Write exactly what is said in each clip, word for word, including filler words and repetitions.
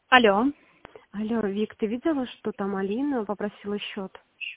Алло. Алло, Вик, ты видела, что там Алина попросила счет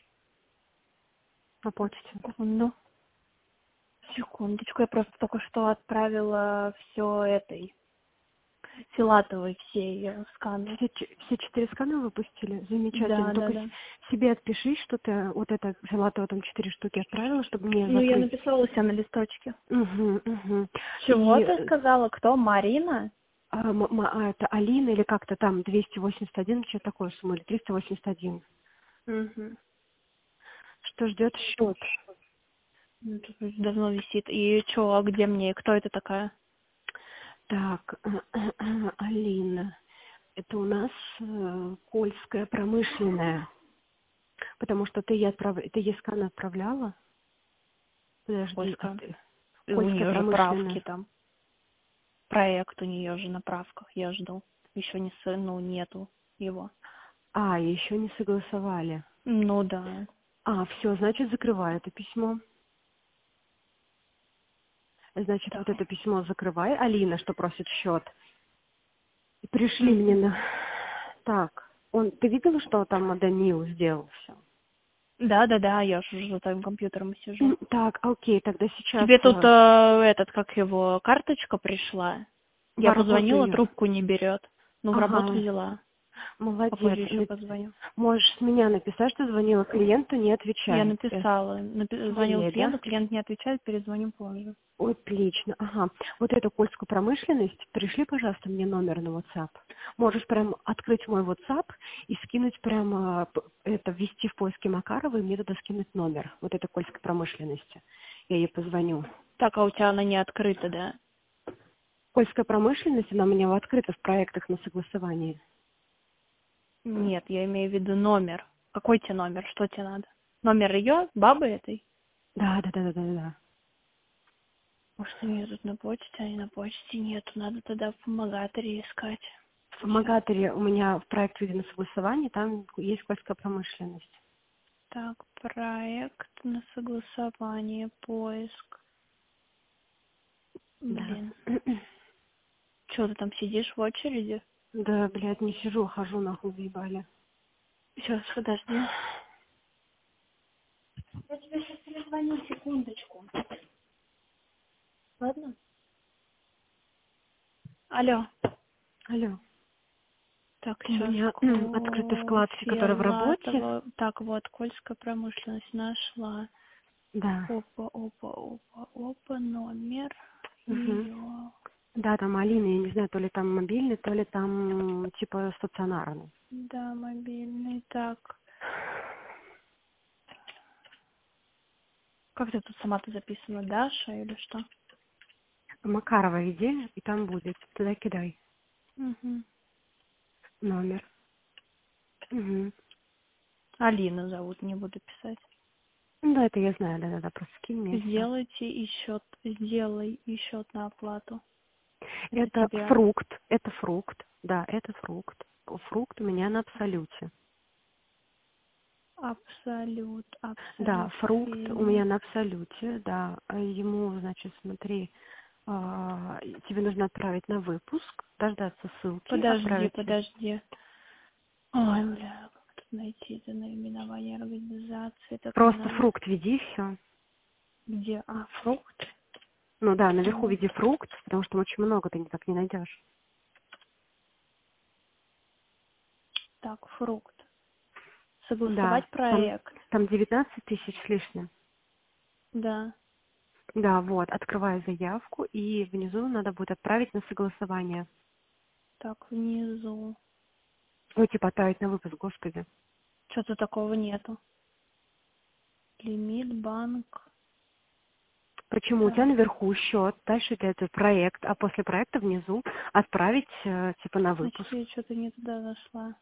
на почте? Секунду. Секундочку, я просто только что отправила все этой Филатовой, все ее сканы. Все, ч- все четыре скана выпустили? Замечательно. Да, да, Только да. с- себе отпиши, что ты вот это Филатова там четыре штуки отправила, чтобы мне Ну, я закрыть. написала у себя на листочке. Угу, угу. Чего И ты э, сказала? Кто? Марина? а, м- м- а, это Алина или как-то там двести восемьдесят один, что такое сумма, или триста восемьдесят один. Угу. Что ждет счет? Ну, тут уже давно висит. И что, а где мне? Кто это такая? Так, Алина. Это у нас э, Кольская промышленная. Потому что ты ей, отправ... ты ей скан отправляла? Подожди, а Польская. ты... И у Кольская нее же правки промышленная. там. Проект у нее же на правках. Я жду. Еще не с... ну, нету его. А, еще не согласовали. Ну да. А, все, значит, закрывай это письмо. Значит, Так. вот это письмо закрывай. Алина, что просит счет. И пришли мне Мгм. на... Так, он... ты видела, что там Данил сделал все? Да, да, да, я же уже за твоим компьютером сижу. Так, окей, тогда сейчас Тебе тут э, э, этот, как его, карточка пришла. в Я работу позвонила, ее. трубку не берет. Ну, в работу Ага, взяла. молодец. Попозже еще Ну, позвоню. можешь с меня написать, что звонила клиенту, не Я отвечает. Э, написала. Напи- звонила Своей, да? клиенту, клиент не отвечает, перезвоню позже. Отлично, ага. Вот эту польскую промышленность, пришли, пожалуйста, мне номер на WhatsApp. Можешь прям открыть мой WhatsApp и скинуть прямо, п- это, ввести в поиске Макарова и мне туда скинуть номер вот этой польской промышленности. Я ей позвоню. Так, а у тебя она не открыта, да? Польская промышленность, она у меня открыта в проектах на согласовании. Нет, я имею в виду номер. Какой тебе номер? Что тебе надо? Номер ее, бабы этой? Да, да, да, да, да, да. Может, у нее тут на почте, а не на почте нету. Надо тогда в помогаторе искать. В Сейчас. Магаторе у меня в проекте на согласовании, там есть польская промышленность. Так, проект на согласование, поиск. Да. Блин. Чего ты там сидишь в очереди? Да, блядь, не сижу, хожу, нахуй заебали. Сейчас, подожди. Я тебе сейчас перезвоню, секундочку. Ладно? Алло. Алло. Так, У сейчас. меня открыты вкладки, которые в работе. Филатова. Так, вот, Кольская промышленность нашла. Да. Опа, опа, опа, опа, номер Мгм. ее. Да, там Алина, я не знаю, то ли там мобильный, то ли там типа стационарный. Да, мобильный. Так. Как ты тут сама-то записана? Даша или что? Макарова иди, и там будет. Туда кидай Угу. номер. Угу. Алина зовут, не буду писать. Ну да, это я знаю, да-да-да, просто скинь мне все. Сделайте и счет, сделай и счет на оплату. Это Это тебе. фрукт, это фрукт, да, это фрукт. Фрукт у меня на абсолюте. Абсолют, Да, абсолют фрукт у меня Феникс. на абсолюте, да. А ему, значит, смотри, а, тебе нужно отправить на выпуск, дождаться ссылки, Подожди, отправить. подожди. Ой, бля, как тут найти это наименование организации? Так мне Просто надо. фрукт веди, все. Где? А, фрукт? Ну да, наверху Ну, веди фрукт, потому что очень много ты так не найдешь. так, фрукт. Да, Согласовать там, проект. там девятнадцать тысяч с лишним. Да. Да, вот, открывай заявку, и внизу надо будет отправить на согласование. Так, внизу. Ой, типа отправить на выпуск, господи. Что-то такого нету. Лимит, банк. Почему? У тебя Так, наверху счет, дальше это это проект, а после проекта внизу отправить э, типа на значит, выпуск. я что-то не туда зашла.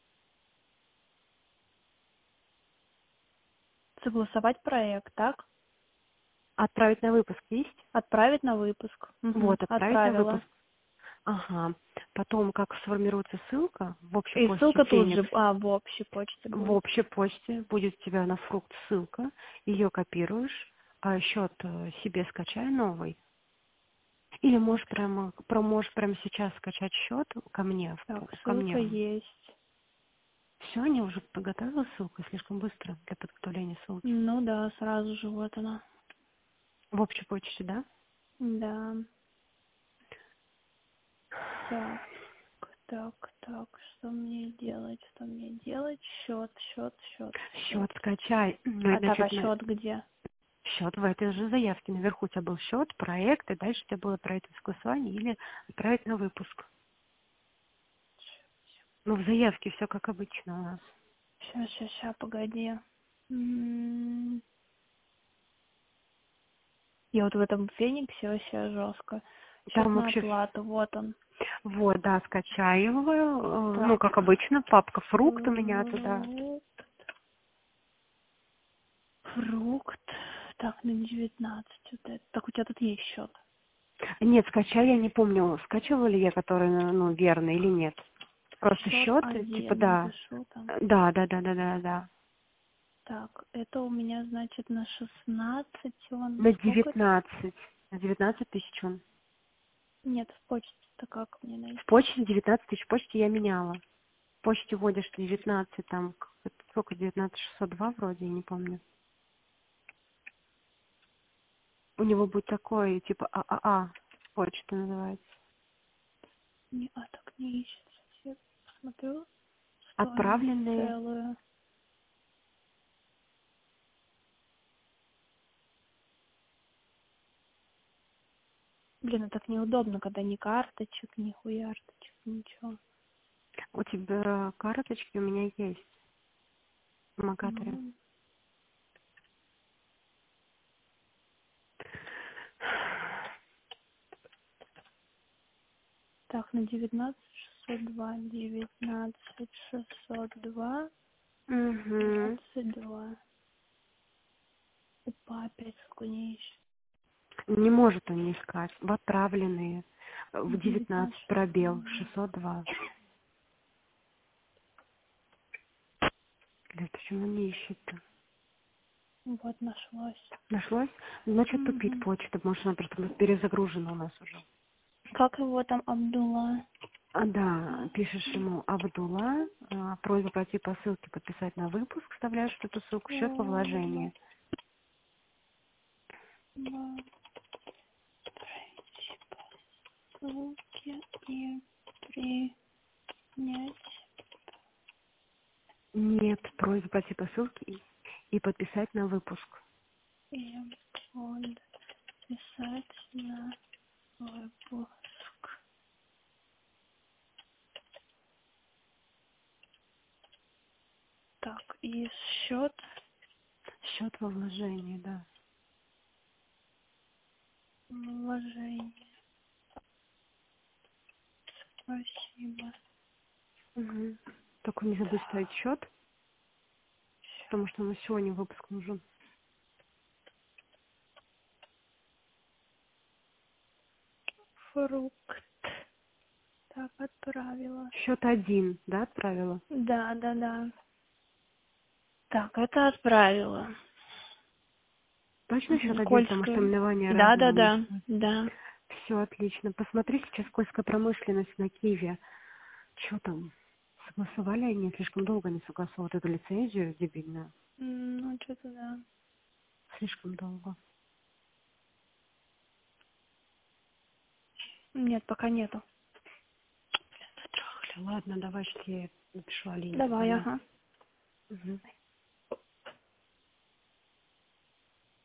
Согласовать проект, так? Отправить на выпуск есть? Отправить на выпуск. Угу. Вот, отправить на Отправила. выпуск. Ага. Потом, как сформируется ссылка в общей И почте ссылка тут Феникс, же, а, в общей почте в будет. общей почте будет у тебя на фрукт ссылка, ее копируешь, а счет э, себе скачай новый Или можешь прямо, про- можешь прямо сейчас скачать счет ко мне, в- Так, ко ссылка мне. есть. Все, они уже подготовила ссылку слишком быстро для подготовления ссылки. Ну да, сразу же вот она. В общей почте, да? Да. Так, так, так, что мне делать, что мне делать? Счет, счет, счет, Счет счет. скачай. Ну, А так, а значит, счет где? счет в этой же заявке. Наверху у тебя был счет, проект, и дальше у тебя было отправить в согласование или отправить на выпуск. Ну, в заявке все как обычно у нас. Сейчас, сейчас, сейчас, погоди. М, Я вот в этом Фениксе вообще жестко. Счет Там на вообще, оплату, вот он. вот, да, скачай его. э, Ну, Так, как обычно, папка фрукт у меня туда. фрукт, фрукт. Так, на девятнадцать вот это. Так, у тебя тут есть счет. Нет, скачай, я не помню, скачивала ли я, который, ну, верный или нет. Просто Счет счет, типа, один, да. напишу там. Да, да, да, да, да, да. Так, это у меня, значит, на шестнадцать он. На Сколько это? девятнадцать. На девятнадцать тысяч он. Нет, в почте-то как мне В найти? почте девятнадцать тысяч, в почте я меняла. В почте вводишь девятнадцать, там, как- сколько, девятнадцать шестьсот два вроде, я не помню. У него будет такой, типа, ААА, почта называется. Не, а так не ищется. Я посмотрю стоимость Отправленные. целую. Блин, а так неудобно, когда ни карточек, ни хуярточек, ничего. У тебя карточки у меня есть в Макаторе. Ну, так, на девятнадцать шестьсот два, девятнадцать шестьсот два, Угу. двадцать два. Опа, опять сколько не ищет. Не может он не искать. В отправленные. В девятнадцать девятнадцать шестьсот пробел, два. шестьсот два. Блин, почему не ищет-то? Вот, нашлось. Нашлось? Значит, тупит Мгм. почта, потому что она просто перезагружена у нас уже. Как его там, Абдулла? А, да, пишешь ему Абдулла, а, просьба пройти по ссылке, подписать на выпуск, вставляешь эту ссылку, счет во вложении. Ссылки и принять Нет, просьба пройти по ссылке и, и подписать на выпуск. и подписать на выпуск. Так, и счет Счет во вложении, да. вложения. Спасибо. Угу. Только не забудь ставить счет, потому что нам сегодня выпуск нужен. Фрукт. Так, отправила. Счет один, да, отправила? Да, да, да. Так, это отправила. Точно счет Мгм, один, потому что Кольскую. именование Да, разное да, у них. да, да. Все отлично. Посмотри сейчас Кольская промышленность на Киеве. Что там? Согласовали они? Слишком долго не согласовывают эту лицензию дебильную. М, Ну, что-то да. Слишком долго. Нет, пока нету. Ладно, давай, что я напишу Алине Давай, позвонить. ага. Мгм.